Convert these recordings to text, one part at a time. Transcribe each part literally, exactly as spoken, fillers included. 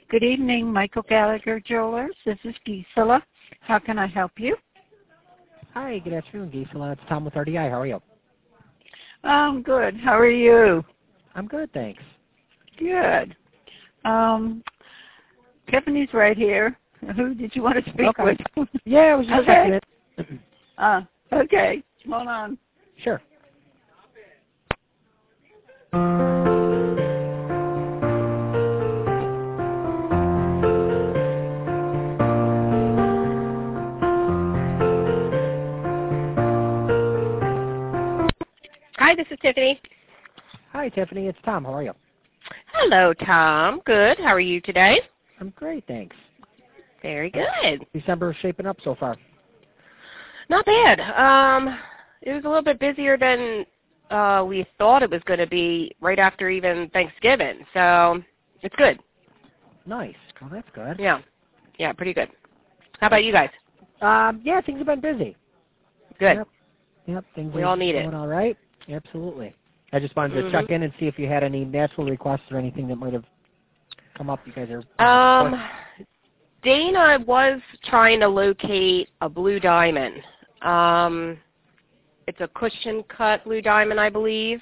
Good evening, Michael Gallagher Jewelers. This is Gisela. How can I help you? Hi, good afternoon, Gisela. It's Tom with R D I. How are you? I'm good. How are you? I'm good, thanks. Good. Um, Tiffany's right here. Who did you want to speak okay. with? Yeah, I was just okay. checking it. uh, okay. Hold on. Sure. Hi, this is Tiffany. Hi, Tiffany. It's Tom. How are you? Hello, Tom. Good. How are you today? I'm great, thanks. Very good. December shaping up so far? Not bad. Um, it was a little bit busier than uh, we thought it was going to be right after even Thanksgiving, so it's good. Nice. Well, that's good. Yeah. Yeah, pretty good. How about you guys? Um, yeah, things have been busy. Good. Yep. Yep. Things We are all need going it. all right. Absolutely. I just wanted to mm-hmm. check in and see if you had any natural requests or anything that might have come up. You guys are. Um, Dana was trying to locate a blue diamond. Um, it's a cushion cut blue diamond, I believe,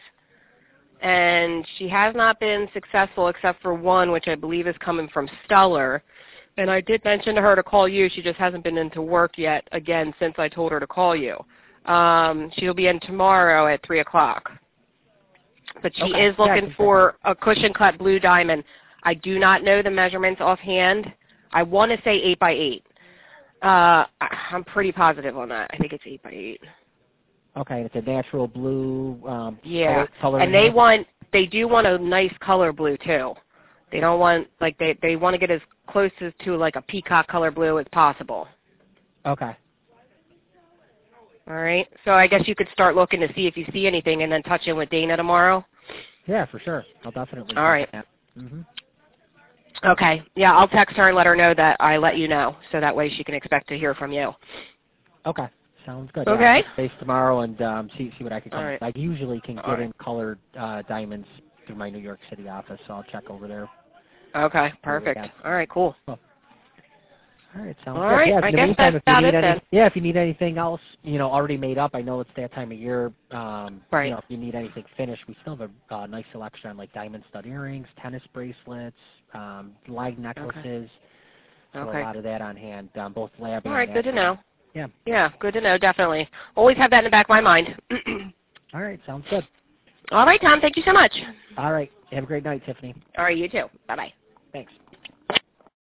and she has not been successful except for one, which I believe is coming from Stellar. And I did mention to her to call you. She just hasn't been into work yet, again, since I told her to call you. Um, she'll be in tomorrow at three o'clock. But she okay. is looking yeah, for a cushion-cut blue diamond. I do not know the measurements offhand. I want to say eight by eight. Uh, I'm pretty positive on that. I think it's eight by eight. Okay, it's a natural blue um, yeah. color. color and they here. want, they do want a nice color blue, too. They don't want, like, they, they want to get as close as to, like, a peacock color blue as possible. Okay. All right. So I guess you could start looking to see if you see anything and then touch in with Dana tomorrow. Yeah, for sure. I'll definitely. All right. Mm-hmm. Okay. Yeah, I'll text her and let her know that I let you know, so that way she can expect to hear from you. Okay. Sounds good. Okay. Yeah, space tomorrow and um, see see what I can come. All right. I usually can get All right. in colored uh, diamonds through my New York City office, so I'll check over there. Okay. Perfect. All right. Cool. Cool. All right, sounds All good. right, Yeah, I in the guess meantime, that's if you about need it any, then. yeah, if you need anything else, you know, already made up. I know it's that time of year. Um, Right. You know, if you need anything finished, we still have a uh, nice selection on like diamond stud earrings, tennis bracelets, um, lag necklaces. So Okay. a lot of that on hand, um, both lab All and right. Good to natural. know. Yeah. Yeah. Good to know. Definitely. Always have that in the back of my mind. All right, sounds good. All right, Tom. Thank you so much. All right, have a great night, Tiffany. All right. You too. Bye bye. Thanks.